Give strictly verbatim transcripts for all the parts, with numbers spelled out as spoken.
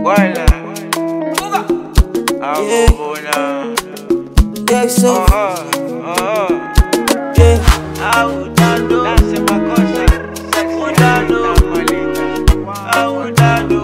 Wala. Ako na. Yeah, so Oh, oh. yeah. Audado. Nasa makosa. Audado. Malita. Audado.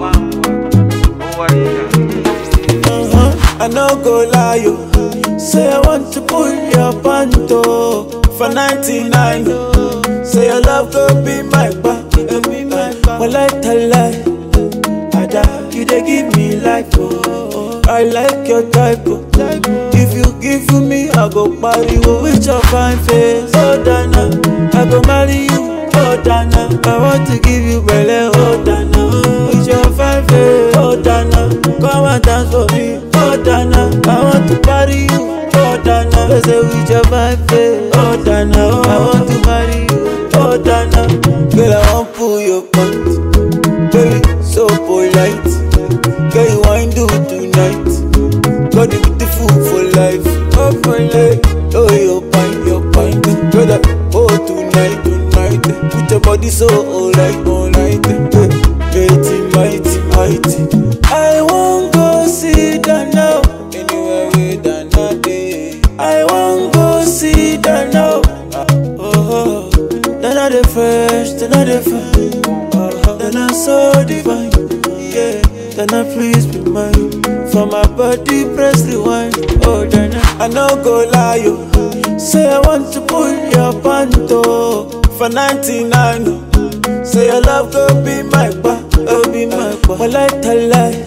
Uwalita. Uh-huh. I no go lie, yo. Say I want to pull your panto for ninety-nine. Say your love go be my back, be my back. Well, I tell lie, Ada, you dey give me life, oh. I like your type, oh. If you give me, I go party with your fine face. Oh Dana, I go marry you. Oh Dana, I want to give you belly. Oh Dana, with your fine face. Oh Dana, come and dance for me. Oh Dana, I want to party you. Oh Dana, I say with your fine face. Oh Dana, oh, I want to marry you. Oh Dana, girl I want pull your pants, baby so polite. Girl you want do tonight, got the beautiful for life. Oh for life, oh your pint, your pint. Girl that oh tonight, tonight. Put your body so alright, alright. Mighty, mighty, mighty. I won't go see Dana anywhere with Dana day. I won't go see Dana. Oh, Dana the fresh, Dana the fine. Dana so divine. Yeah, Dana please be mine. For my body press rewind. Oh Dana, I no go lie yo. Say I want to pull your panto for ninety-nine. Say your love go be my back, oh be my back. Well I tell lie,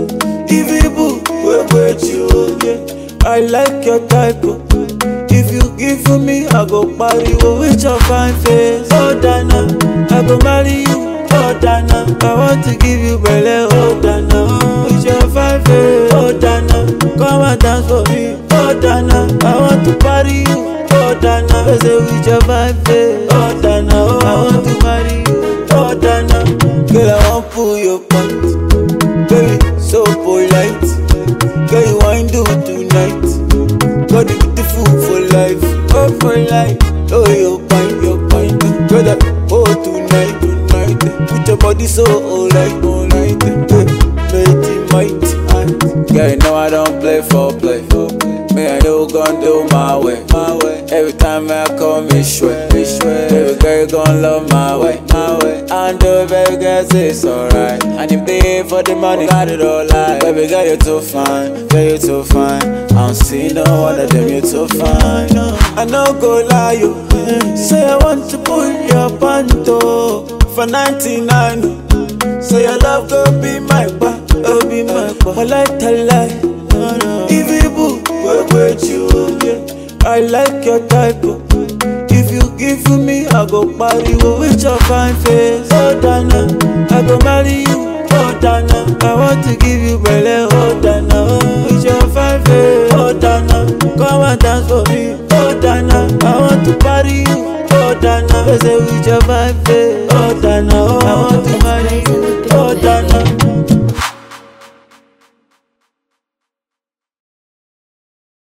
if you boo, wait wait you, yeah. I like your type, oh. If you give me, I go party with your fine face. Oh Dana, I go marry you. Oh Dana, I want to give you belly. Oh Dana, with your fine face. Oh Dana, come and dance for me. Oh Dana, I want to party you. Oh Dana, I say with your fine face. Oh Dana, oh, I want to marry you. Oh Dana, girl I want pull your pants, baby so polite. Girl you want do tonight, got the beautiful for life. Oh for life, oh your pint, your pint. Girl that oh tonight, tonight. Put your body so alright, alright. Mighty, mighty, mighty. Yeah, you know I don't play for play. Me I know gon' do my way, my way. Every time I call me sweat, me sweat. Baby girl you gon' love my way, my way. And do baby girl say it's alright. And if they ain't for the money, got it all right. Baby girl you too fine, girl you too fine. I don't see no one of them you too fine. No. I no go lie yo. Say I want to pull your panto for ninety-nine. Say your love go be my back, oh be my back. Well I tell lie, if you boo, wait wait you, yeah. I like your type, oh. If you give me, I go party with your fine face. Oh Dana, I go marry you. Oh Dana, I want to give you belly. Oh Dana, with your fine face. Oh Dana, come and dance for me. Oh Dana, I want to party you. Oh Dana, I say with your fine face. Oh Dana.